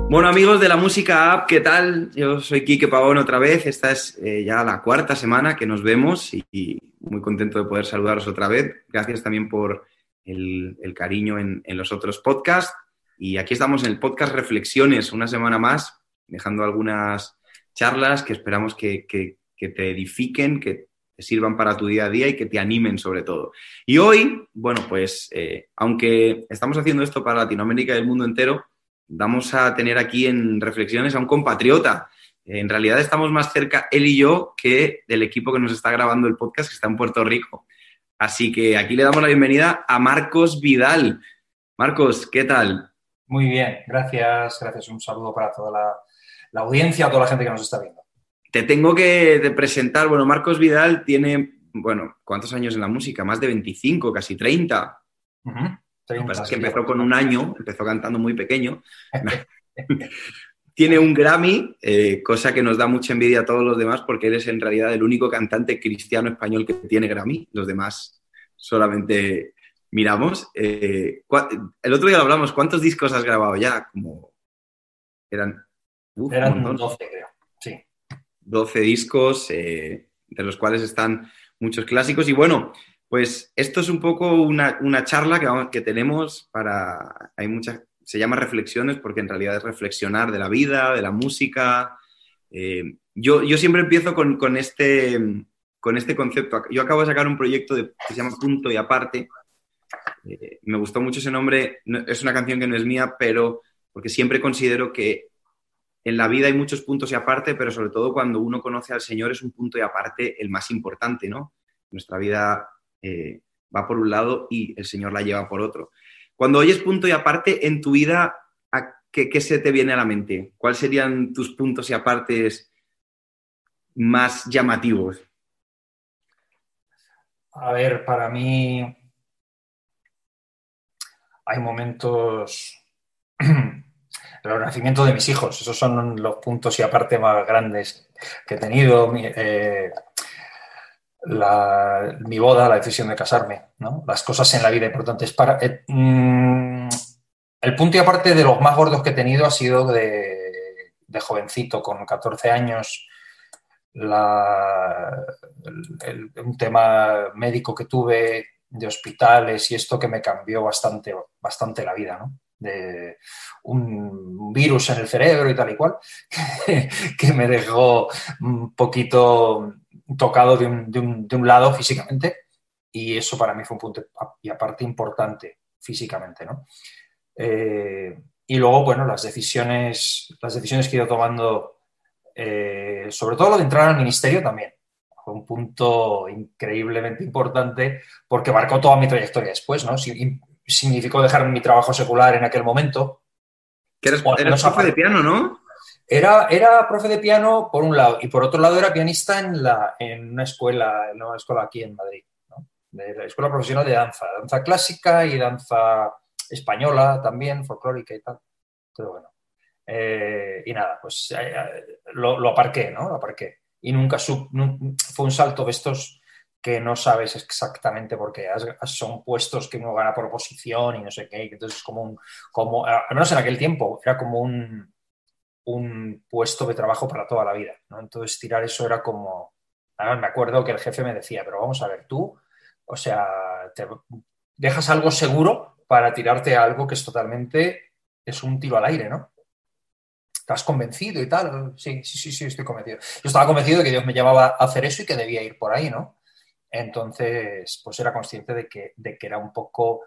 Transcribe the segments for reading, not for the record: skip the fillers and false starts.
Bueno, amigos de la Música App, ¿qué tal? Yo soy Quique Pavón otra vez. Esta es ya la cuarta semana que nos vemos y muy contento de poder saludaros otra vez. Gracias también por el cariño en los otros podcasts. Y aquí estamos en el podcast Reflexiones, una semana más, dejando algunas charlas que esperamos que te edifiquen, que te sirvan para tu día a día y que te animen sobre todo. Y hoy, bueno, pues aunque estamos haciendo esto para Latinoamérica y el mundo entero, vamos a tener aquí en Reflexiones a un compatriota. En realidad estamos más cerca él y yo que del equipo que nos está grabando el podcast, que está en Puerto Rico. Así que aquí le damos la bienvenida a Marcos Vidal. Marcos, ¿qué tal? Muy bien, gracias. Un saludo para toda la audiencia, a toda la gente que nos está viendo. Te tengo que presentar. Bueno, Marcos Vidal tiene, bueno, ¿cuántos años en la música? Más de 25, casi 30. Uh-huh. Lo que 30 pasa es que sería empezó con un año, empezó cantando muy pequeño. bastante. Tiene un Grammy, cosa que nos da mucha envidia a todos los demás porque eres en realidad el único cantante cristiano español que tiene Grammy. Los demás solamente miramos. El otro día lo hablamos, ¿cuántos discos has grabado ya? Como eran un Eran montón. 12, creo. Sí. 12 discos, de los cuales están muchos clásicos. Y bueno, pues esto es un poco una charla que tenemos para... Se llama Reflexiones porque en realidad es reflexionar de la vida, de la música. Yo siempre empiezo con este concepto. Yo acabo de sacar un proyecto que se llama Punto y Aparte. Me gustó mucho ese nombre. Es una canción que no es mía, pero porque siempre considero que en la vida hay muchos puntos y aparte, pero sobre todo cuando uno conoce al Señor es un punto y aparte el más importante, ¿no? Nuestra vida va por un lado y el Señor la lleva por otro. Cuando oyes punto y aparte en tu vida, ¿qué se te viene a la mente? ¿Cuáles serían tus puntos y apartes más llamativos? A ver, para mí hay momentos... El nacimiento de mis hijos, esos son los puntos y aparte más grandes que he tenido. Mi boda, la decisión de casarme, ¿no? Las cosas en la vida importantes. El punto y aparte de los más gordos que he tenido ha sido de jovencito, con 14 años, un tema médico que tuve de hospitales y esto que me cambió bastante, bastante la vida, ¿no? De un virus en el cerebro y tal y cual, que me dejó un poquito tocado de un lado físicamente, y eso para mí fue un punto y aparte importante físicamente, ¿no? Y luego, bueno, las decisiones que he ido tomando, sobre todo lo de entrar al ministerio también, fue un punto increíblemente importante porque marcó toda mi trayectoria después, ¿no? Significó dejar mi trabajo secular en aquel momento. Que O al eres menos profe de piano, ¿no? era profe de piano por un lado y por otro lado era pianista en una escuela aquí en Madrid, ¿no? De la Escuela Profesional de Danza clásica y danza española también, folclórica y tal. Pero bueno. Y nada, pues lo aparqué, ¿no? Lo aparqué. Y nunca fue un salto de estos que no sabes exactamente por qué. Son puestos que uno gana por oposición y no sé qué. Entonces es al menos en aquel tiempo, era como un puesto de trabajo para toda la vida, ¿no? Entonces tirar eso era como... Además, me acuerdo que el jefe me decía, pero vamos a ver, tú, o sea, te dejas algo seguro para tirarte a algo que es un tiro al aire, ¿no? ¿Estás convencido y tal? Sí, estoy convencido. Yo estaba convencido de que Dios me llamaba a hacer eso y que debía ir por ahí, ¿no? Entonces, pues era consciente de que era un poco,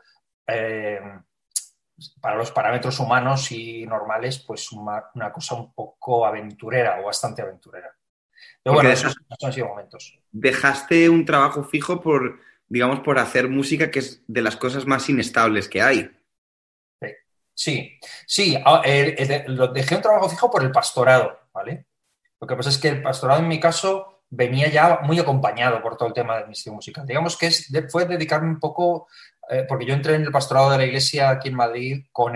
para los parámetros humanos y normales, pues una cosa un poco aventurera o bastante aventurera. Pero Porque bueno, esos han sido momentos. dejaste un trabajo fijo digamos, por hacer música, que es de las cosas más inestables que hay. Sí. Dejé un trabajo fijo por el pastorado, ¿vale? Lo que pasa es que el pastorado en mi caso venía ya muy acompañado por todo el tema del ministerio musical. Digamos que fue dedicarme un poco, porque yo entré en el pastorado de la iglesia aquí en Madrid con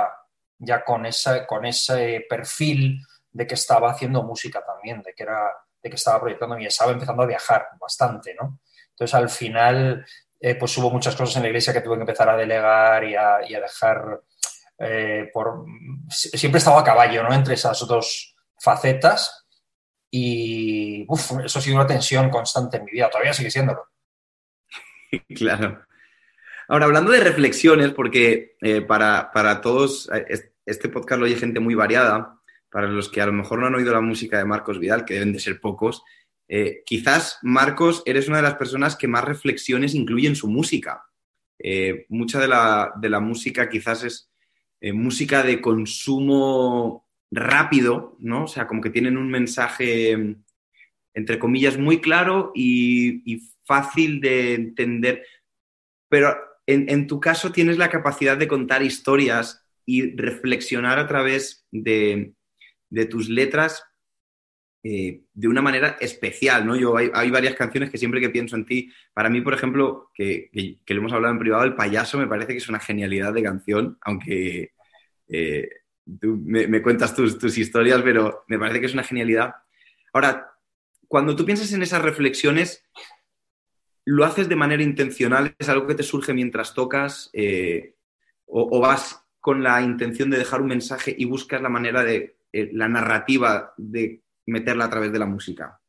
ese perfil de que estaba haciendo música también, de que estaba proyectando y estaba empezando a viajar bastante, ¿no? Entonces al final pues hubo muchas cosas en la iglesia que tuve que empezar a delegar y a dejar siempre he estado a caballo, ¿no? Entre esas dos facetas y eso ha sido una tensión constante en mi vida, todavía sigue siéndolo. Claro. Ahora, hablando de reflexiones, porque para todos, este podcast lo oye gente muy variada, para los que a lo mejor no han oído la música de Marcos Vidal, que deben de ser pocos, quizás, Marcos, eres una de las personas que más reflexiones incluye en su música. Mucha de la música quizás es música de consumo rápido, ¿no? O sea, como que tienen un mensaje, entre comillas, muy claro y fácil de entender, pero en tu caso tienes la capacidad de contar historias y reflexionar a través de tus letras de una manera especial, ¿no? Hay varias canciones que siempre que pienso en ti, para mí, por ejemplo, que lo hemos hablado en privado, El Payaso me parece que es una genialidad de canción, aunque eh, tú me cuentas tus historias, pero me parece que es una genialidad. Ahora, cuando tú piensas en esas reflexiones, ¿lo haces de manera intencional? ¿Es algo que te surge mientras tocas? O vas con la intención de dejar un mensaje y buscas la manera de, la narrativa de meterla a través de la música?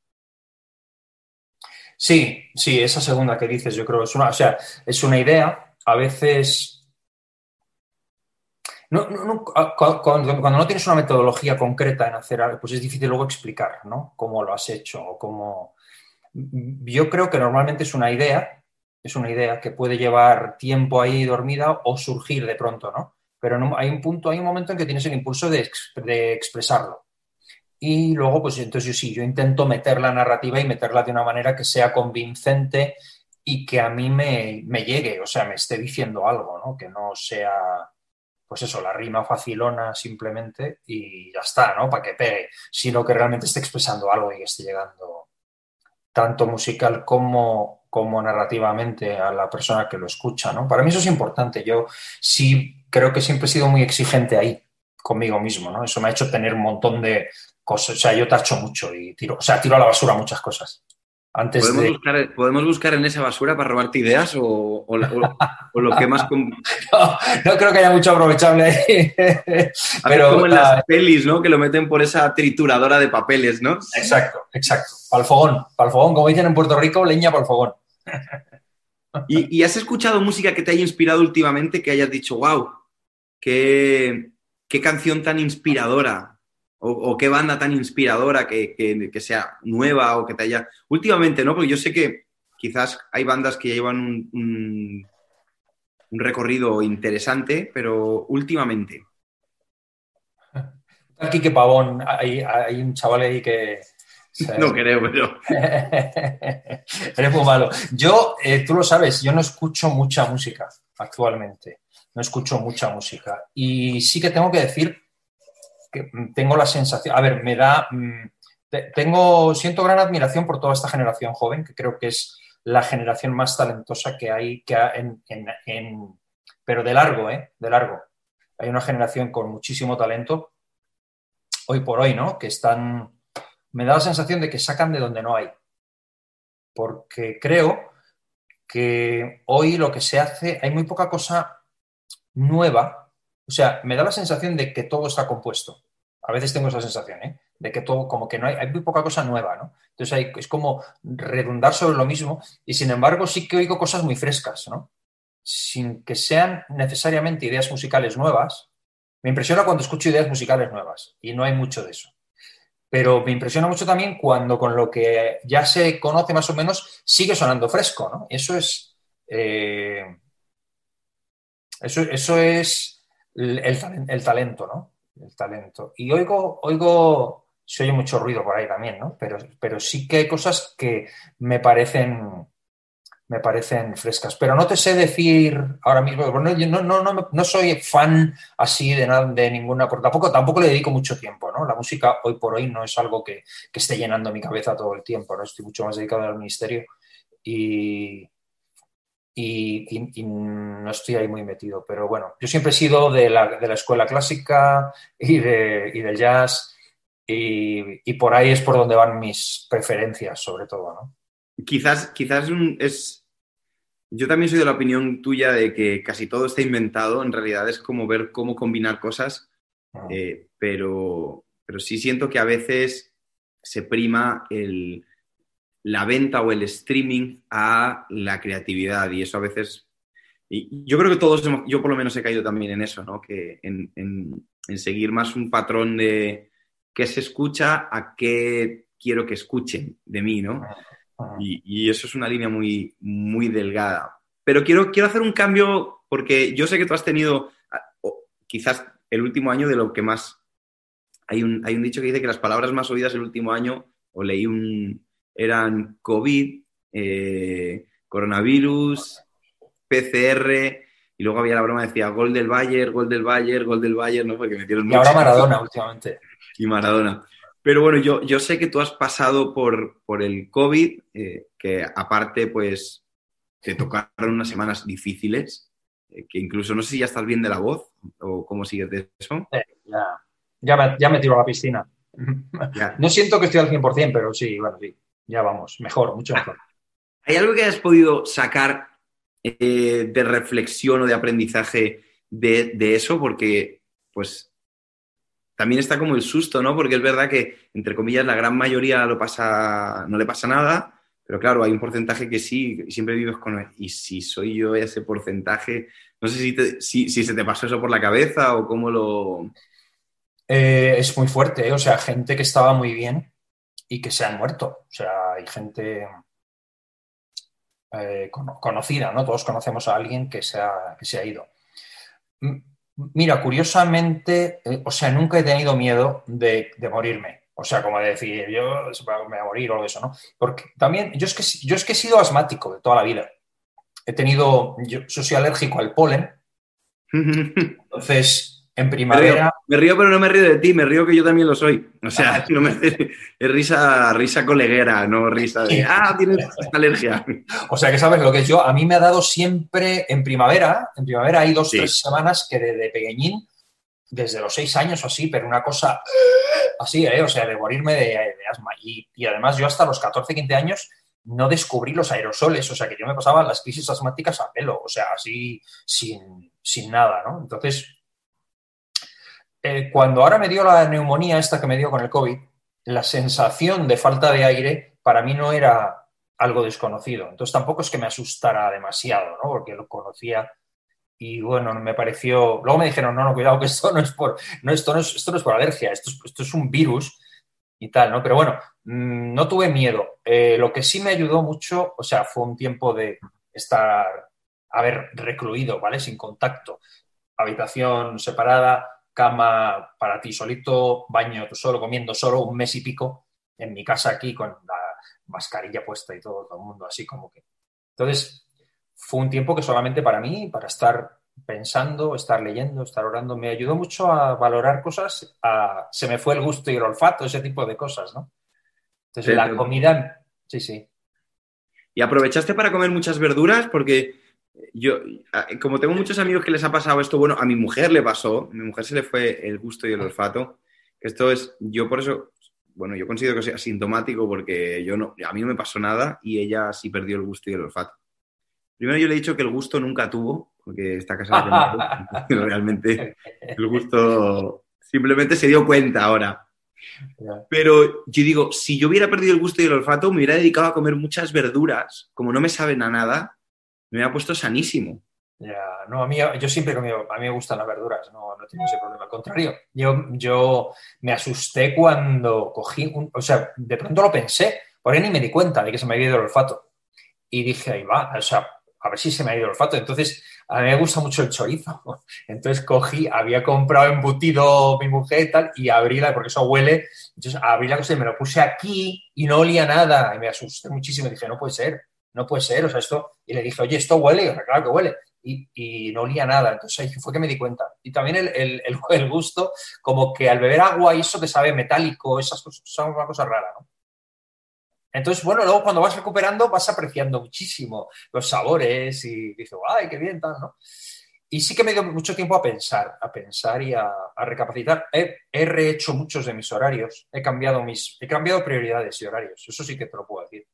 Sí, sí, esa segunda que dices, yo creo que es una idea. A veces, cuando no tienes una metodología concreta en hacer algo, pues es difícil luego explicar, ¿no? Cómo lo has hecho o cómo. Yo creo que normalmente es una idea que puede llevar tiempo ahí dormida o surgir de pronto, ¿no? Pero hay un momento en que tienes el impulso de expresarlo. Y luego, pues entonces yo intento meter la narrativa y meterla de una manera que sea convincente y que a mí me llegue, o sea, me esté diciendo algo, ¿no? Que no sea, pues eso, la rima facilona simplemente y ya está, ¿no? Para que pegue, sino que realmente esté expresando algo y que esté llegando tanto musical como narrativamente a la persona que lo escucha, ¿no? Para mí eso es importante. Yo sí creo que siempre he sido muy exigente ahí conmigo mismo, ¿no? Eso me ha hecho tener un montón de cosas. O sea, yo tacho mucho y tiro a la basura muchas cosas. Antes de. ¿Podemos buscar en esa basura para robarte ideas o lo quemas con... No, no creo que haya mucho aprovechable ahí. Haces Pero como en las pelis, ¿no? Que lo meten por esa trituradora de papeles, ¿no? exacto, exacto. Para el fogón, como dicen en Puerto Rico, leña para el fogón. ¿Y has escuchado música que te haya inspirado últimamente, que hayas dicho, wow, qué canción tan inspiradora o qué banda tan inspiradora que sea nueva o que te haya... Últimamente, ¿no? Porque yo sé que quizás hay bandas que llevan un recorrido interesante, pero últimamente. Aquí que pavón, hay un chaval ahí que. No creo, pero... Eres muy malo. Yo, tú lo sabes, yo no escucho mucha música actualmente. No escucho mucha música. Y sí que tengo que decir que tengo la sensación, a ver, siento gran admiración por toda esta generación joven, que creo que es la generación más talentosa que hay pero de largo, ¿eh? De largo. Hay una generación con muchísimo talento hoy por hoy, ¿no? Me da la sensación de que sacan de donde no hay, porque creo que hoy lo que se hace, hay muy poca cosa nueva, o sea, me da la sensación de que todo está compuesto. A veces tengo esa sensación, ¿eh? De que todo, como que no hay muy poca cosa nueva, ¿no? Entonces es como redundar sobre lo mismo y sin embargo sí que oigo cosas muy frescas, ¿no? Sin que sean necesariamente ideas musicales nuevas. Me impresiona cuando escucho ideas musicales nuevas y no hay mucho de eso. Pero me impresiona mucho también cuando con lo que ya se conoce más o menos sigue sonando fresco, ¿no? Eso es el talento, ¿no? El talento. Y se oye mucho ruido por ahí también, ¿no? Pero sí que hay cosas que me parecen, me parecen frescas. Pero no te sé decir ahora mismo, bueno, yo no soy fan así de nada, de ninguna, porque tampoco le dedico mucho tiempo, ¿no? La música hoy por hoy no es algo que esté llenando mi cabeza todo el tiempo, ¿no? Estoy mucho más dedicado al ministerio y, y no estoy ahí muy metido. Pero bueno, yo siempre he sido de la escuela clásica y del jazz y por ahí es por donde van mis preferencias, sobre todo, ¿no? Quizás Yo también soy de la opinión tuya de que casi todo está inventado. En realidad es como ver cómo combinar cosas, pero sí siento que a veces se prima la venta o el streaming a la creatividad y eso a veces... Y yo creo que todos yo por lo menos he caído también en eso, ¿no? Que en seguir más un patrón de qué se escucha a qué quiero que escuchen de mí, ¿no? Y eso es una línea muy, muy delgada. Pero quiero hacer un cambio porque yo sé que tú has tenido, quizás el último año de lo que más... Hay un dicho que dice que las palabras más oídas el último año, o eran COVID, coronavirus, PCR, y luego había la broma que decía gol del Bayern, gol del Bayern, gol del Bayern, ¿no? Porque metieron Y ahora mucho. Maradona últimamente. Y Maradona. Pero bueno, yo sé que tú has pasado por el COVID, que aparte, pues, te tocaron unas semanas difíciles, que incluso no sé si ya estás bien de la voz o cómo sigues de eso. Ya me tiro a la piscina. Ya. No siento que estoy al 100%, pero sí, bueno, sí, ya vamos, mejor, mucho mejor. ¿Hay algo que hayas podido sacar de reflexión o de aprendizaje de eso? Porque, pues, también está como el susto, ¿no? Porque es verdad que, entre comillas, la gran mayoría no le pasa nada, pero claro, hay un porcentaje que sí, y siempre vives con... Y si soy yo ese porcentaje, no sé si se te pasó eso por la cabeza o cómo lo... Es muy fuerte, ¿eh? O sea, gente que estaba muy bien y que se han muerto. O sea, hay gente conocida, ¿no? Todos conocemos a alguien que se ha ido. M- Mira, curiosamente, o sea, nunca he tenido miedo de morirme. O sea, como de decir, yo me voy a morir o algo de eso, ¿no? Porque también, yo es que he sido asmático de toda la vida. Yo soy alérgico al polen, entonces en primavera. Me río, pero no me río de ti, me río que yo también lo soy. O sea, no me, es risa coleguera, no risa de, tienes alergia. O sea, que sabes lo que es yo. A mí me ha dado siempre en primavera. En primavera hay dos, Sí. 3 semanas que desde pequeñín, desde los 6 años o así, pero una cosa así, ¿eh? O sea, de morirme de asma. Y además yo hasta los 14 15 años no descubrí los aerosoles. O sea, que yo me pasaba las crisis asmáticas a pelo. O sea, así, sin nada, ¿no? Entonces, cuando ahora me dio la neumonía esta que me dio con el COVID, la sensación de falta de aire para mí no era algo desconocido. Entonces tampoco es que me asustara demasiado, ¿no? Porque lo conocía y bueno, me pareció... Luego me dijeron, no, no, cuidado, que esto no es por, no, esto no es por alergia, esto es un virus y tal, ¿no? Pero bueno, no tuve miedo. Lo que sí me ayudó mucho, o sea, fue un tiempo de haber recluido, ¿vale? Sin contacto, habitación separada, cama para ti solito, baño tú solo, comiendo solo, un mes y pico en mi casa aquí con la mascarilla puesta y todo el mundo así como que. Entonces, fue un tiempo que solamente para mí, para estar pensando, estar leyendo, estar orando, me ayudó mucho a valorar cosas, se me fue el gusto y el olfato, ese tipo de cosas, ¿no? Entonces, Te- la te- comida, sí, sí. ¿Y aprovechaste para comer muchas verduras? Porque yo, como tengo muchos amigos que les ha pasado esto, bueno, a mi mujer le pasó, a mi mujer se le fue el gusto y el olfato. Esto es, yo por eso, bueno, yo considero que soy asintomático porque a mí no me pasó nada y ella sí perdió el gusto y el olfato. Primero yo le he dicho que el gusto nunca tuvo, porque está casada conmigo, pero realmente el gusto simplemente se dio cuenta ahora. Pero yo digo, si yo hubiera perdido el gusto y el olfato, me hubiera dedicado a comer muchas verduras. Como no me saben a nada, me hubiera puesto sanísimo. Ya, no, yo siempre he comido, a mí me gustan las verduras, no tengo ese problema. Al contrario, yo me asusté cuando cogí, o sea, de pronto lo pensé, por ahí ni me di cuenta de que se me había ido el olfato. Y dije, ahí va, o sea, a ver si se me ha ido el olfato. Entonces, a mí me gusta mucho el chorizo. Entonces había comprado embutido mi mujer y tal, y abríla, porque eso huele. Entonces abrí la cosa y me lo puse aquí y no olía nada. Y me asusté muchísimo. Y dije, no puede ser, no puede ser. O sea, esto. Y le dije, oye, esto huele. Y yo, claro que huele. Y no olía nada. Entonces ahí fue que me di cuenta. Y también el gusto, como que al beber agua, y eso que sabe metálico, esas cosas, son una cosa rara, ¿no? Entonces, bueno, luego cuando vas recuperando vas apreciando muchísimo los sabores y dices, ¡ay, qué bien, tal, ¿no? Y sí que me dio mucho tiempo a pensar y a recapacitar. He rehecho muchos de mis horarios, he cambiado prioridades y horarios, eso sí que te lo puedo decir.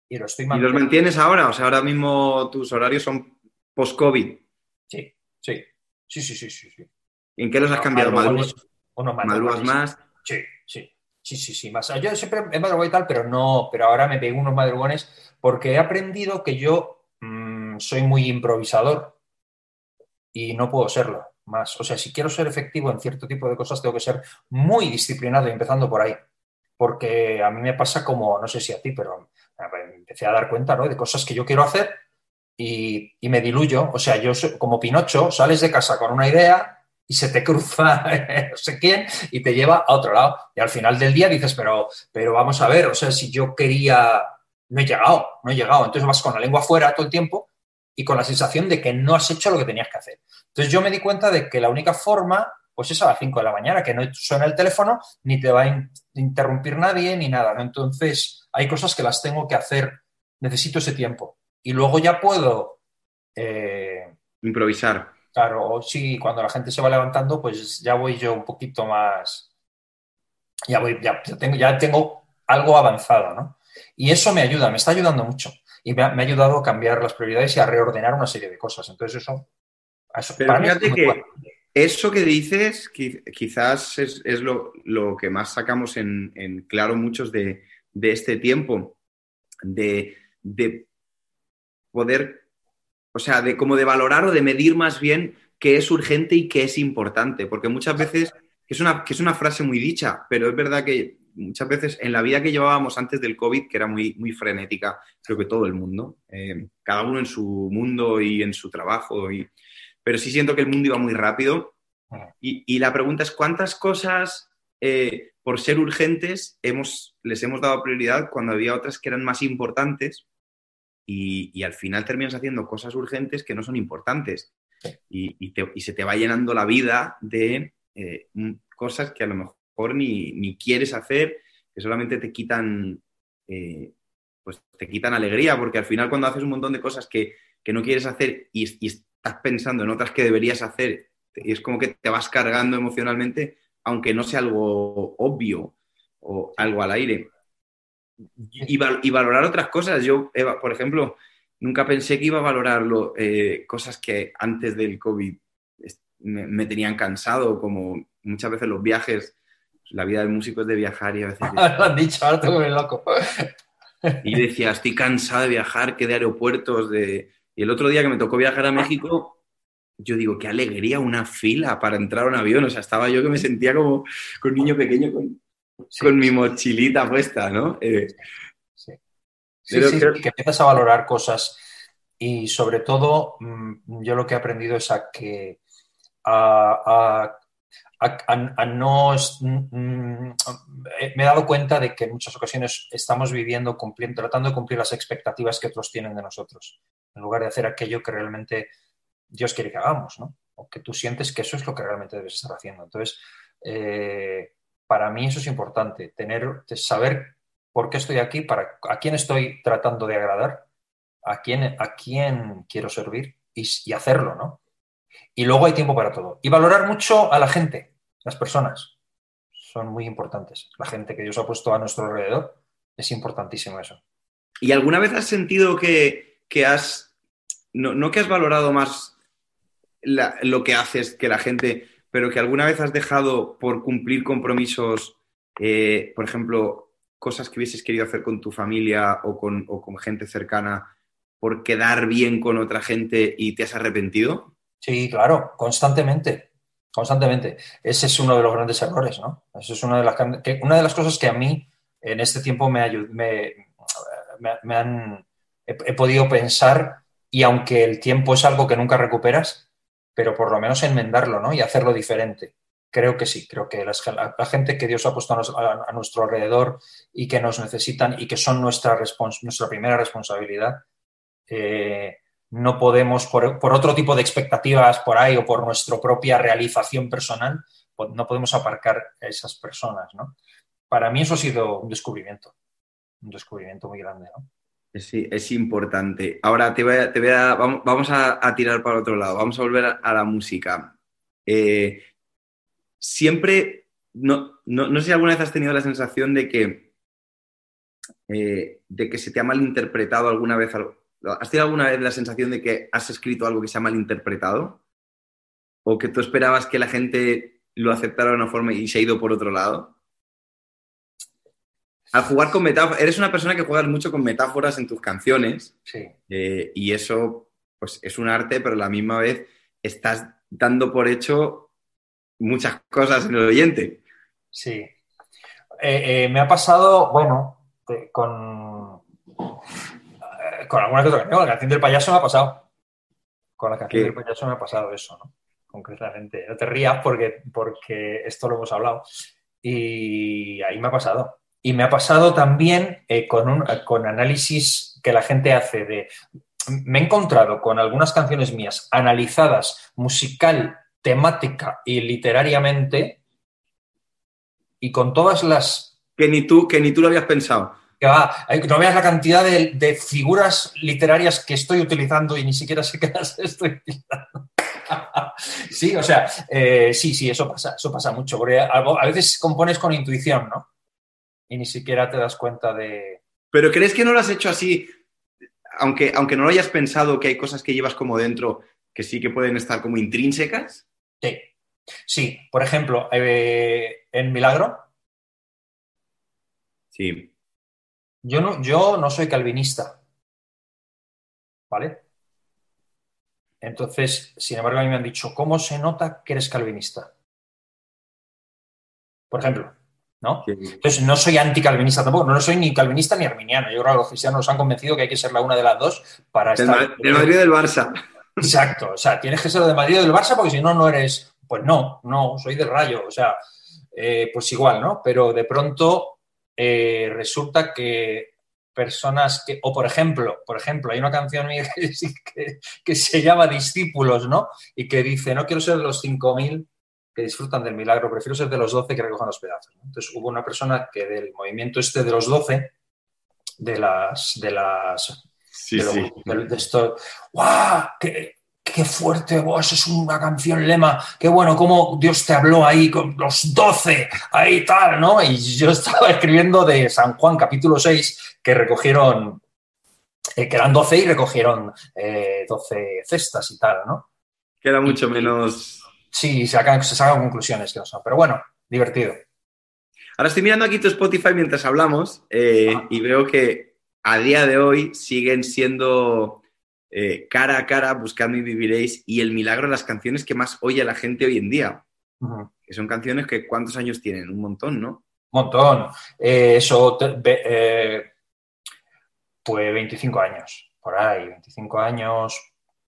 y lo estoy ¿Y los manteniendo. mantienes ahora? O sea, ahora mismo tus horarios son post-COVID. Sí, sí, sí, sí, sí, sí, sí. ¿En qué los has cambiado? Madrugones, unos ¿Madrugas madrugones. más? Sí, sí, sí, sí, sí. Más. Yo siempre he madrugado y tal, pero no, pero ahora me pego unos madrugones porque he aprendido que yo soy muy improvisador y no puedo serlo más. O sea, si quiero ser efectivo en cierto tipo de cosas, tengo que ser muy disciplinado, empezando por ahí. Porque a mí me pasa como, no sé si a ti, pero empecé a dar cuenta, ¿no? De cosas que yo quiero hacer y me diluyo. O sea, yo soy, como Pinocho, sales de casa con una idea y se te cruza no sé quién y te lleva a otro lado. Y al final del día dices, pero vamos a ver, o sea, si yo quería, no he llegado, no he llegado. Entonces vas con la lengua afuera todo el tiempo y con la sensación de que no has hecho lo que tenías que hacer. Entonces yo me di cuenta de que la única forma, pues es a las 5 de la mañana, que no suena el teléfono, ni te va a interrumpir nadie, ni nada, ¿no? Entonces hay cosas que las tengo que hacer, necesito ese tiempo. Y luego ya puedo, eh, Improvisar. claro, sí, cuando la gente se va levantando, pues ya voy yo un poquito más, ya tengo algo avanzado, ¿no? Y eso me ayuda, me está ayudando mucho. Y me ha ayudado a cambiar las prioridades y a reordenar una serie de cosas. Entonces eso Pero para mí es fíjate muy bueno. que eso que dices quizás es lo que más sacamos en claro muchos de este tiempo, de poder, o sea, de como de valorar o de medir más bien qué es urgente y qué es importante, porque muchas veces, que es una frase muy dicha, pero es verdad que muchas veces en la vida que llevábamos antes del COVID, que era muy, muy frenética, creo que todo el mundo, cada uno en su mundo y en su trabajo, pero sí siento que el mundo iba muy rápido y la pregunta es, ¿cuántas cosas, por ser urgentes, les hemos dado prioridad cuando había otras que eran más importantes y al final terminas haciendo cosas urgentes que no son importantes y se te va llenando la vida de cosas que a lo mejor ni quieres hacer, que solamente pues te quitan alegría, porque al final cuando haces un montón de cosas que no quieres hacer y estás pensando en otras que deberías hacer, y es como que te vas cargando emocionalmente, aunque no sea algo obvio o Sí, algo al aire. sí, Y valorar otras cosas. Yo, Eva, por ejemplo, nunca pensé que iba a valorarlo, cosas que antes del COVID me tenían cansado, como muchas veces los viajes. La vida del músico es de viajar y a veces lo han dicho, ahora tengo que ver loco. y yo decía, estoy cansado de viajar, que de aeropuertos, de... Y el otro día que me tocó viajar a México, yo digo, qué alegría una fila para entrar a un avión. O sea, estaba yo que me sentía como con un niño pequeño con Sí, mi sí, mochilita puesta, ¿no? sí. Sí, Pero sí, sí, creo... que empiezas a valorar cosas y sobre todo yo lo que he aprendido es a que a, a no me he dado cuenta de que en muchas ocasiones estamos viviendo, cumpliendo, tratando de cumplir las expectativas que otros tienen de nosotros, en lugar de hacer aquello que realmente Dios quiere que hagamos, ¿no? O que tú sientes que eso es lo que realmente debes estar haciendo. Entonces, para mí eso es importante, saber por qué estoy aquí, a quién estoy tratando de agradar, a quién quiero servir y hacerlo, ¿no? Y luego hay tiempo para todo. Y valorar mucho a la gente, las personas. Son muy importantes. La gente que Dios ha puesto a nuestro alrededor es importantísimo eso. ¿Y alguna vez has sentido que no que has valorado más lo que haces que la gente, pero que alguna vez has dejado por cumplir compromisos, por ejemplo, cosas que hubieses querido hacer con tu familia o con gente cercana, por quedar bien con otra gente y te has arrepentido? Sí, claro, constantemente, constantemente. Ese es uno de los grandes errores, ¿no? Eso es una de las cosas que a mí en este tiempo me han, he podido pensar y aunque el tiempo es algo que nunca recuperas, pero por lo menos enmendarlo, ¿no? Y hacerlo diferente. Creo que sí, creo que la gente que Dios ha puesto a nuestro alrededor y que nos necesitan y que son nuestra primera responsabilidad, no podemos, por otro tipo de expectativas por ahí o por nuestra propia realización personal, pues no podemos aparcar a esas personas, ¿no? Para mí eso ha sido un descubrimiento muy grande, ¿no? Sí, es importante. Ahora vamos a tirar para otro lado, vamos a volver a la música. Eh, siempre, no sé si alguna vez has tenido la sensación de que de que se te ha malinterpretado alguna vez? ¿Has tenido alguna vez la sensación de que has escrito algo que se ha malinterpretado? ¿O que tú esperabas que la gente lo aceptara de una forma y se ha ido por otro lado? Al jugar con metáforas, eres una persona que juegas mucho con metáforas en tus canciones, Sí, y eso pues es un arte, pero a la misma vez estás dando por hecho muchas cosas en el oyente. sí. Me ha pasado, bueno, con alguna que otra canción. Con la canción del payaso me ha pasado. Con la canción del Que, payaso me ha pasado eso, ¿no? Concretamente. No te rías porque esto lo hemos hablado. Y ahí me ha pasado. Y me ha pasado también con análisis que la gente hace de... Me he encontrado con algunas canciones mías analizadas musical, temática y literariamente y con todas las que ni tú lo habías pensado. que va, no veas la cantidad de figuras literarias que estoy utilizando y ni siquiera sé qué las estoy utilizando. Sí, o sea, sí, eso pasa mucho, porque a veces compones con intuición, ¿no? Y ni siquiera te das cuenta de... Pero ¿crees que no lo has hecho así, aunque no lo hayas pensado, que hay cosas que llevas como dentro que sí que pueden estar como intrínsecas? Sí, sí. Por ejemplo, en Milagro, Sí. yo no soy calvinista, ¿vale? Entonces, sin embargo, a mí me han dicho, ¿cómo se nota que eres calvinista? Por ejemplo, ¿no? Sí. Entonces, no soy anticalvinista tampoco, no soy ni calvinista ni arminiano. Yo creo que los cristianos nos han convencido que hay que ser la una de las dos para estar... Del Madrid o del Barça. Exacto, o sea, tienes que ser de Madrid o del Barça porque si no, no eres... Pues no, soy del Rayo, o sea, pues igual, ¿no? Pero de pronto resulta que personas que, o por ejemplo, hay una canción mía que se llama Discípulos, ¿no? Y que dice, no quiero ser de los 5.000 que disfrutan del milagro, prefiero ser de los 12 que recojan los pedazos, ¿no? Entonces hubo una persona que del movimiento este de los 12, Sí, sí. de esto, ¡guau! ¡Qué fuerte! ¡Wow! Eso es una canción lema. ¡Qué bueno! Cómo Dios te habló ahí con los 12, ahí tal, ¿no? Y yo estaba escribiendo de San Juan, capítulo 6, que recogieron, que eran 12 y recogieron 12 cestas y tal, ¿no? Queda mucho Y menos. sí, se sacan conclusiones que no son. Pero bueno, divertido. Ahora estoy mirando aquí tu Spotify mientras hablamos, y veo que a día de hoy siguen siendo cara a cara, Buscadme y Viviréis y El Milagro, las canciones que más oye la gente hoy en día. Un Que son canciones que ¿cuántos años tienen? Un montón, ¿no? montón. Pues 25 años, por ahí, 25 años,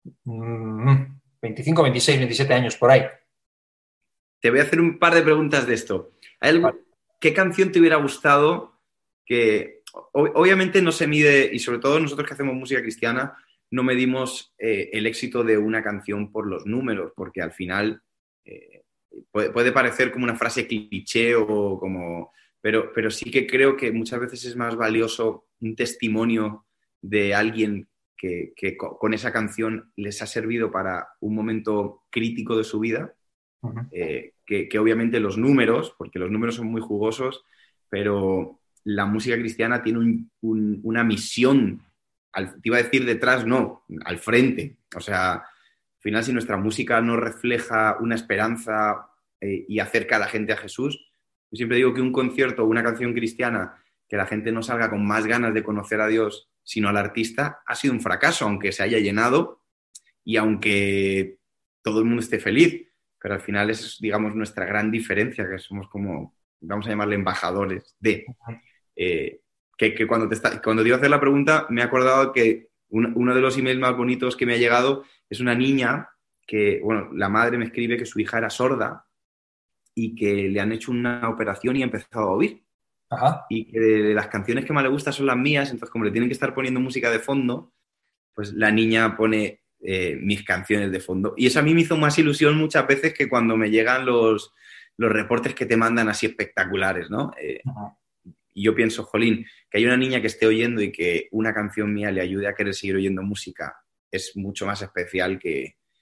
25, 26, 27 años, por ahí. Te voy a hacer un par de preguntas de esto. Vale. ¿Qué canción te hubiera gustado que obviamente no se mide, y sobre todo nosotros que hacemos música cristiana, no medimos el éxito de una canción por los números, porque al final eh, puede parecer como una frase cliché o como... Pero sí que creo que muchas veces es más valioso un testimonio de alguien que con esa canción les ha servido para un momento crítico de su vida, Uh-huh. que obviamente los números, porque los números son muy jugosos, pero la música cristiana tiene una misión, te iba a decir detrás, no, al frente. O sea, al final si nuestra música no refleja una esperanza y acerca a la gente a Jesús, yo siempre digo que un concierto o una canción cristiana que la gente no salga con más ganas de conocer a Dios, sino al artista, ha sido un fracaso, aunque se haya llenado y aunque todo el mundo esté feliz. Pero al final es, digamos, nuestra gran diferencia, que somos como, vamos a llamarle embajadores de... que cuando te iba a hacer la pregunta, me he acordado que uno de los emails más bonitos que me ha llegado es una niña que, bueno, la madre me escribe que su hija era sorda y que le han hecho una operación y ha empezado a oír. Ajá. Y que de las canciones que más le gustan son las mías, entonces como le tienen que estar poniendo música de fondo, pues la niña pone mis canciones de fondo. Y eso a mí me hizo más ilusión muchas veces que cuando me llegan los reportes que te mandan así espectaculares, ¿no? Uh-huh. Y yo pienso, jolín, que hay una niña que esté oyendo y que una canción mía le ayude a querer seguir oyendo música es mucho más especial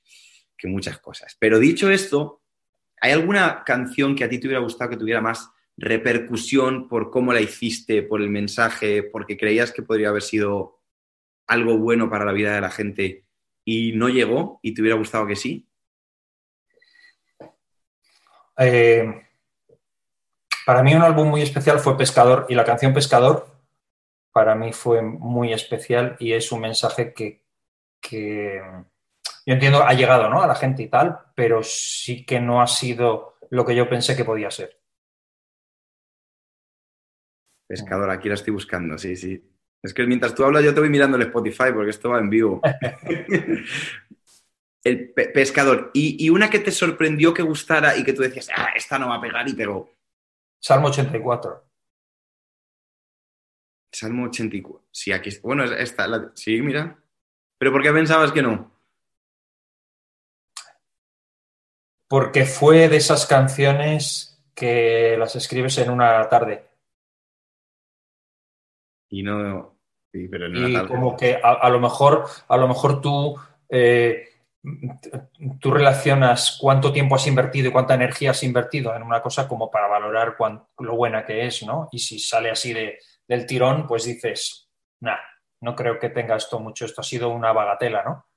que muchas cosas. Pero dicho esto, ¿hay alguna canción que a ti te hubiera gustado que tuviera más repercusión por cómo la hiciste, por el mensaje, porque creías que podría haber sido algo bueno para la vida de la gente y no llegó y te hubiera gustado que sí? Para mí un álbum muy especial fue Pescador, y la canción Pescador para mí fue muy especial y es un mensaje que yo entiendo ha llegado, ¿no?, a la gente y tal, pero sí que no ha sido lo que yo pensé que podía ser. Pescador, aquí la estoy buscando, sí, sí. Es que mientras tú hablas yo te voy mirando el Spotify porque esto va en vivo. El pescador. Y una que te sorprendió que gustara y que tú decías, ah, esta no va a pegar y pegó. Salmo 84. Salmo 84. Sí, aquí. Bueno, esta. Sí, mira. ¿Pero por qué pensabas que no? Porque fue de esas canciones que las escribes en una tarde. Y no. Sí, pero en una Y tarde. como que a lo mejor eh, tú relacionas cuánto tiempo has invertido y cuánta energía has invertido en una cosa como para valorar lo buena que es, ¿no? Y si sale así del tirón, pues dices, nah, no creo que tenga esto mucho, esto ha sido una bagatela, ¿no?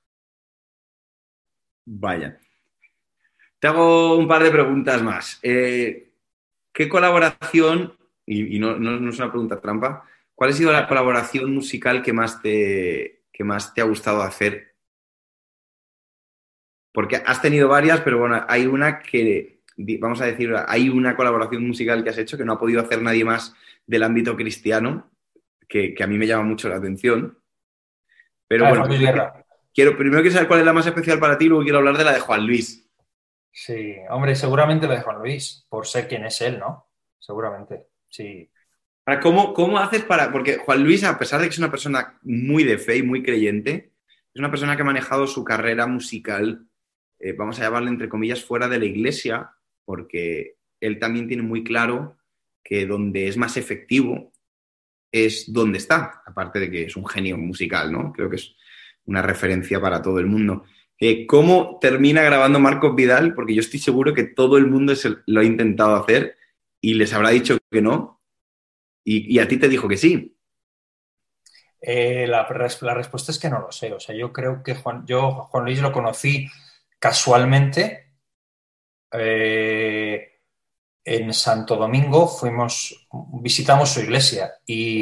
Vaya. Te hago un par de preguntas más. ¿Qué colaboración, y no es una pregunta trampa, cuál ha sido la colaboración musical que más te ha gustado hacer? Porque has tenido varias, pero bueno, hay una que, vamos a decir, hay una colaboración musical que has hecho que no ha podido hacer nadie más del ámbito cristiano, que a mí me llama mucho la atención. Pero La de bueno, Juan Luis Guerra. primero quiero saber cuál es la más especial para ti, luego quiero hablar de la de Juan Luis. Sí, hombre, seguramente la de Juan Luis, por ser quién es él, ¿no? Seguramente, sí. Ahora, ¿cómo haces para...? Porque Juan Luis, a pesar de que es una persona muy de fe y muy creyente, es una persona que ha manejado su carrera musical, vamos a llamarle entre comillas, fuera de la iglesia, porque él también tiene muy claro que donde es más efectivo es donde está, aparte de que es un genio musical, ¿no? Creo que es una referencia para todo el mundo. ¿Cómo termina grabando Marcos Vidal? Porque yo estoy seguro que todo el mundo lo ha intentado hacer y les habrá dicho que no, y a ti te dijo que sí. La respuesta es que no lo sé. O sea, yo creo que Juan Luis lo conocí casualmente en Santo Domingo. Visitamos su iglesia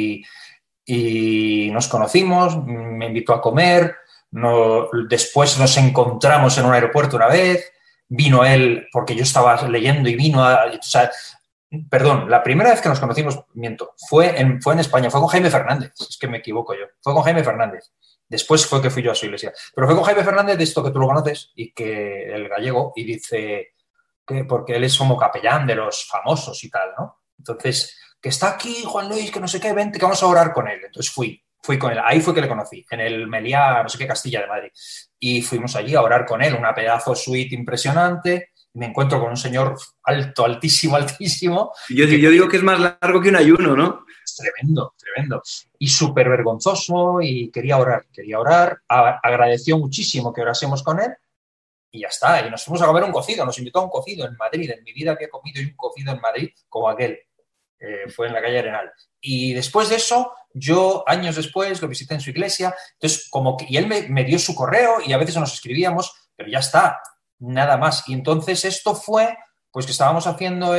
y nos conocimos, me invitó a comer, después nos encontramos en un aeropuerto una vez, vino él porque yo estaba leyendo y o sea, perdón, la primera vez que nos conocimos, miento, fue en España, fue con Jaime Fernández, es que me equivoco yo, fue con Jaime Fernández. Después fue que fui yo a su iglesia. Pero fue con Jaime Fernández, de esto que tú lo conoces, y que el gallego, y dice que porque él es como capellán de los famosos y tal, ¿no? Entonces, que está aquí Juan Luis, que no sé qué, vente, que vamos a orar con él. Entonces fui con él, ahí fue que le conocí, en el Meliá, no sé qué, Castilla de Madrid. Y fuimos allí a orar con él, una pedazo suite impresionante. Me encuentro con un señor alto, altísimo, altísimo, Yo, y que yo digo que es más largo que un ayuno, ¿no? es tremendo, tremendo. Y súper vergonzoso y quería orar. Agradeció muchísimo que orásemos con él y ya está. Y nos fuimos a comer un cocido, nos invitó a un cocido en Madrid. En mi vida había comido un cocido en Madrid como aquel. Fue en la calle Arenal. Y después de eso, yo años después lo visité en su iglesia. Entonces, y él me dio su correo y a veces nos escribíamos, pero ya está, nada más. Y entonces esto fue, pues que estábamos haciendo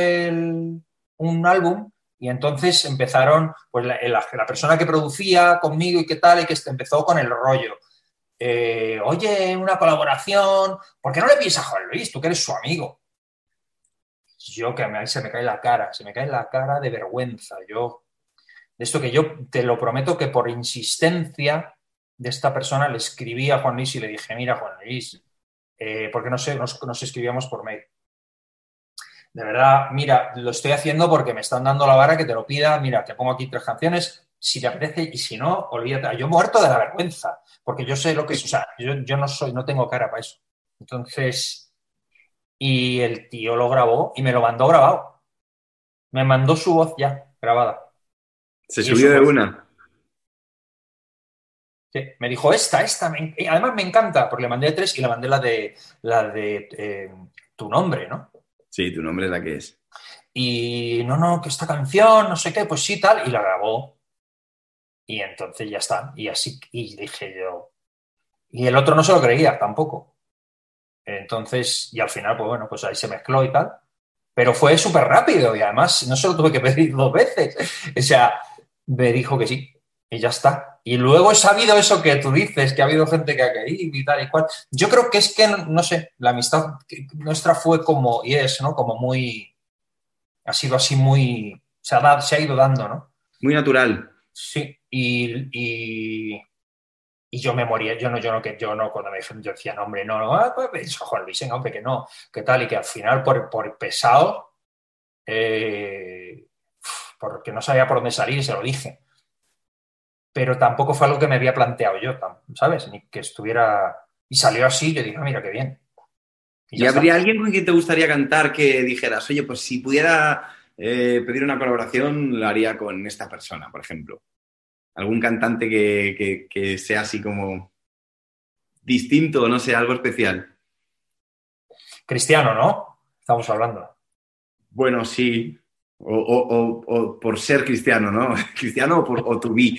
un álbum y entonces empezaron, pues la persona que producía conmigo y qué tal, y que empezó con el rollo. Oye, una colaboración, ¿por qué no le pides a Juan Luis? Tú que eres su amigo. Yo que se me cae la cara de vergüenza. De esto que yo te lo prometo que por insistencia de esta persona le escribí a Juan Luis y le dije, mira Juan Luis, ¿por qué no sé, nos escribíamos por mail? De verdad, mira, lo estoy haciendo porque me están dando la vara que te lo pida, mira, te pongo aquí 3 canciones, si te apetece y si no, olvídate. Yo muerto de la vergüenza, porque yo sé lo que es, o sea, yo no tengo cara para eso. Entonces, y el tío lo grabó y me lo mandó grabado. Me mandó su voz ya grabada. Se Y es subió su de voz. una. Sí, me dijo y además me encanta, porque le mandé 3 y le mandé la de tu nombre, ¿no? Sí, tu nombre es la que es. Y no, que esta canción, no sé qué, pues sí, tal, y la grabó. Y entonces ya está. Y así, y dije yo. Y el otro no se lo creía tampoco. Entonces, y al final, pues bueno, pues ahí se mezcló y tal. Pero fue súper rápido y además no se lo tuve que pedir 2 veces. O sea, me dijo que sí y ya está. Y luego he sabido eso que tú dices, que ha habido gente que ha querido y tal y cual. Yo creo que es que, no sé, la amistad nuestra fue como, y es, ¿no? Como muy, ha sido así muy, se ha ido dando, ¿no? Muy natural. Sí, y yo me moría, yo no, cuando me dijeron, yo decía, no, hombre, no, pues, Juan Luis, hombre, que no, que tal, y que al final por pesado, eh, porque no sabía por dónde salir y se lo dije. Pero tampoco fue algo que me había planteado yo, ¿sabes? Ni que estuviera... Y salió así, yo dije, "Ah, mira, qué bien". Y ya ¿Y está. habría alguien con quien te gustaría cantar que dijeras, oye, pues si pudiera pedir una colaboración, lo haría con esta persona, por ejemplo? ¿Algún cantante que sea así como distinto, no sé, algo especial? Cristiano, ¿no? Estamos hablando. Bueno, sí. O por ser cristiano, ¿no? Cristiano o to be.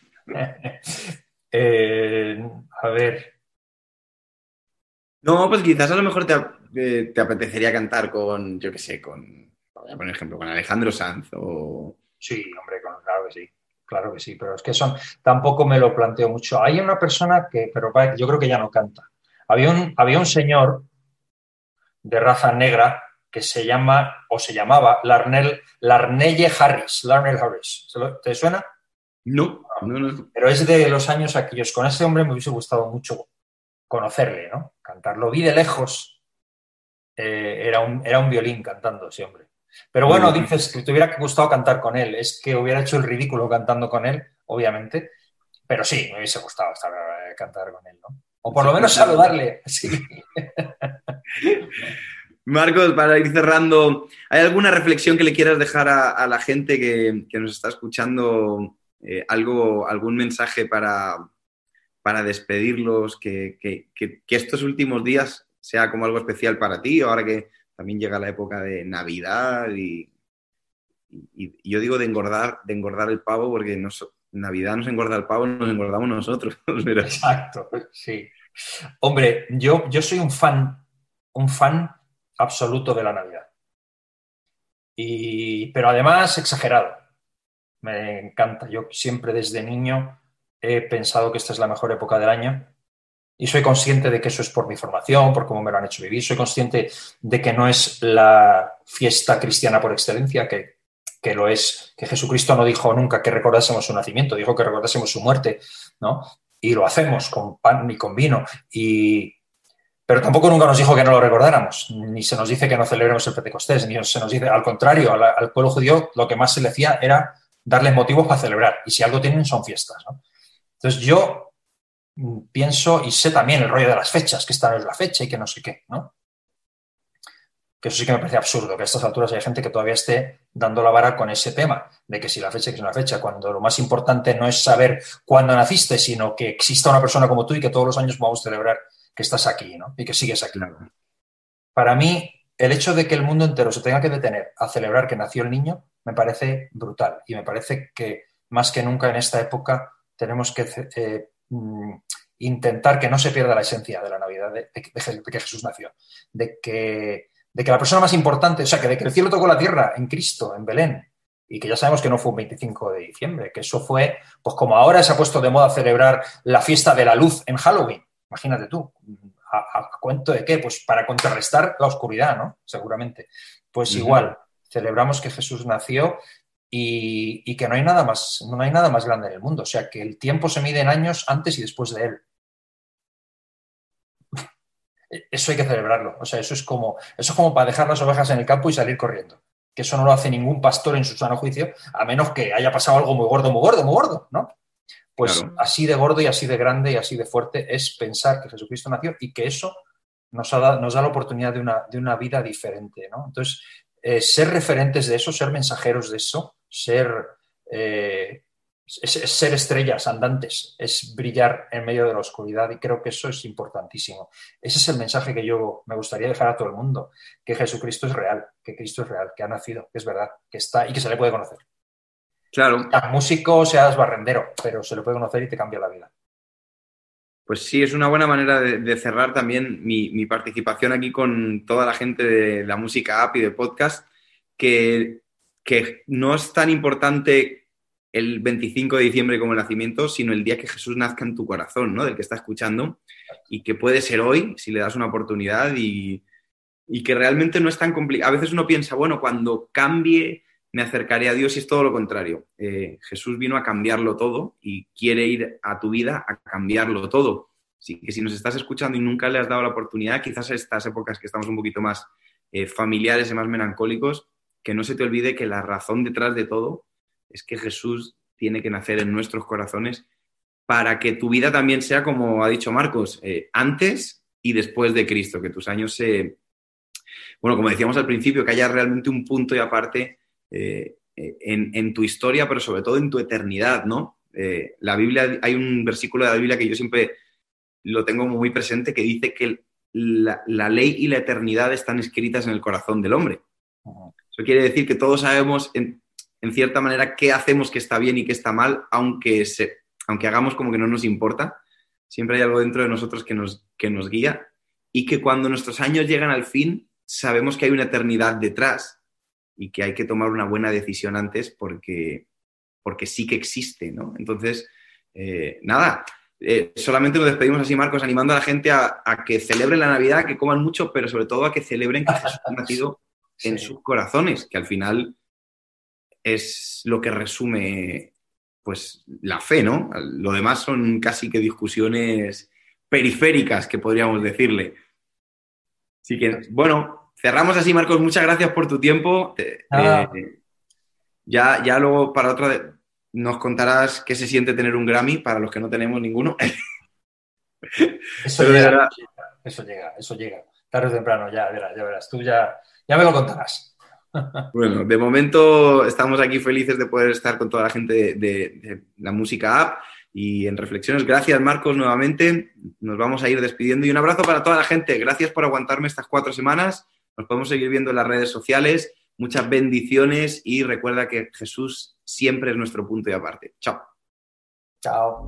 A ver, No, pues quizás a lo mejor te apetecería cantar con, yo qué sé, voy a poner ejemplo, con Alejandro Sanz o... sí, hombre, claro que sí, pero es que son, tampoco me lo planteo mucho. Hay una persona que, pero yo creo que ya no canta. Había un señor de raza negra que se llama, o se llamaba, Larnelle Harris. Larnell Harris. ¿Te suena? No, no, no. Pero es de los años aquellos. Con ese hombre me hubiese gustado mucho conocerle, ¿no? Cantar. Lo vi de lejos. Era un violín cantando ese hombre. Pero Muy bueno, bien. dices que te hubiera gustado cantar con él. Es que hubiera hecho el ridículo cantando con él, obviamente. Pero sí, me hubiese gustado cantar con él, ¿no? O por lo menos saludarle. Sí. Marcos, para ir cerrando, ¿hay alguna reflexión que le quieras dejar a la gente que nos está escuchando? Algún mensaje para despedirlos, que estos últimos días sea como algo especial para ti, ahora que también llega la época de Navidad y yo digo de engordar el pavo porque Navidad nos engorda el pavo, nos engordamos nosotros. Pero... Exacto, sí. Hombre, yo soy un fan absoluto de la Navidad. Pero además exagerado. Me encanta. Yo siempre desde niño he pensado que esta es la mejor época del año y soy consciente de que eso es por mi formación, por cómo me lo han hecho vivir. Soy consciente de que no es la fiesta cristiana por excelencia, que lo es, que Jesucristo no dijo nunca que recordásemos su nacimiento, dijo que recordásemos su muerte, ¿no? Y lo hacemos con pan y con vino. Pero tampoco nunca nos dijo que no lo recordáramos, ni se nos dice que no celebremos el Pentecostés, ni se nos dice, al contrario, al pueblo judío lo que más se le hacía era darles motivos para celebrar, y si algo tienen son fiestas, ¿no? Entonces yo pienso y sé también el rollo de las fechas, que esta no es la fecha y que no sé qué, ¿no? Que eso sí que me parece absurdo, que a estas alturas hay gente que todavía esté dando la vara con ese tema, de que si la fecha que es una fecha, cuando lo más importante no es saber cuándo naciste, sino que exista una persona como tú y que todos los años vamos a celebrar que estás aquí, ¿no? Y que sigues aquí. Claro. Para mí, el hecho de que el mundo entero se tenga que detener a celebrar que nació el niño me parece brutal y me parece que más que nunca en esta época tenemos que intentar que no se pierda la esencia de la Navidad, de que Jesús nació, de que la persona más importante, o sea, que de que el cielo tocó la tierra en Cristo, en Belén, y que ya sabemos que no fue un 25 de diciembre, que eso fue, pues como ahora se ha puesto de moda celebrar la fiesta de la luz en Halloween, imagínate tú, ¿a cuento de qué? Pues para contrarrestar la oscuridad, ¿no? Seguramente. Pues Uh-huh. igual, celebramos que Jesús nació y que no hay nada más grande en el mundo. O sea, que el tiempo se mide en años antes y después de él. Eso hay que celebrarlo. O sea, eso es como para dejar las ovejas en el campo y salir corriendo. Que eso no lo hace ningún pastor en su sano juicio, a menos que haya pasado algo muy gordo, muy gordo, muy gordo, ¿no? Pues Claro. así de gordo y así de grande y así de fuerte es pensar que Jesucristo nació y que eso nos da la oportunidad de una vida diferente, ¿no? Entonces, ser referentes de eso, ser mensajeros de eso, ser es ser estrellas andantes, es brillar en medio de la oscuridad y creo que eso es importantísimo. Ese es el mensaje que yo me gustaría dejar a todo el mundo, que Jesucristo es real, que Cristo es real, que ha nacido, que es verdad, que está y que se le puede conocer. Claro. Seas músico, seas barrendero, pero se le puede conocer y te cambia la vida. Pues sí, es una buena manera de cerrar también mi participación aquí con toda la gente de la música app y de podcast, que no es tan importante el 25 de diciembre como el nacimiento, sino el día que Jesús nazca en tu corazón, ¿no? Del que está escuchando, y que puede ser hoy, si le das una oportunidad, y que realmente no es tan complicado. A veces uno piensa, bueno, cuando cambie me acercaré a Dios, y es todo lo contrario. Jesús vino a cambiarlo todo y quiere ir a tu vida a cambiarlo todo. Así que si nos estás escuchando y nunca le has dado la oportunidad, quizás estas épocas que estamos un poquito más familiares y más melancólicos, que no se te olvide que la razón detrás de todo es que Jesús tiene que nacer en nuestros corazones para que tu vida también sea, como ha dicho Marcos, antes y después de Cristo, que tus años bueno, como decíamos al principio, que haya realmente un punto y aparte en tu historia, pero sobre todo en tu eternidad, ¿no? La Biblia, hay un versículo de la Biblia que yo siempre lo tengo muy presente, que dice que la ley y la eternidad están escritas en el corazón del hombre. Eso quiere decir que todos sabemos, en cierta manera, qué hacemos que está bien y qué está mal, aunque hagamos como que no nos importa. Siempre hay algo dentro de nosotros que nos guía, y que cuando nuestros años llegan al fin, sabemos que hay una eternidad detrás y que hay que tomar una buena decisión antes porque sí que existe, ¿no? Entonces, nada, solamente nos despedimos así, Marcos, animando a la gente a que celebren la Navidad, que coman mucho, pero sobre todo a que celebren que Jesús ha nacido en sus corazones, que al final es lo que resume, pues, la fe, ¿no? Lo demás son casi que discusiones periféricas, que podríamos decirle. Así que, bueno, cerramos así, Marcos. Muchas gracias por tu tiempo. Ya luego para otra nos contarás qué se siente tener un Grammy para los que no tenemos ninguno. Eso llega, eso llega. Tarde o temprano, ya verás. Tú ya me lo contarás. Bueno, de momento estamos aquí felices de poder estar con toda la gente de la música app y en Reflexiones. Gracias, Marcos, nuevamente. Nos vamos a ir despidiendo y un abrazo para toda la gente. Gracias por aguantarme estas 4 semanas. Nos podemos seguir viendo en las redes sociales. Muchas bendiciones y recuerda que Jesús siempre es nuestro punto y aparte. Chao. Chao.